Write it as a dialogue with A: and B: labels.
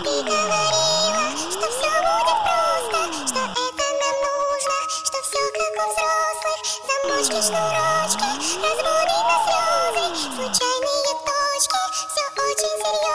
A: Ты говорила, что все будет просто, что это нам нужно, что все как у взрослых. Замочки, шнурочки, разводы на слезы, случайные точки, все очень серьезно.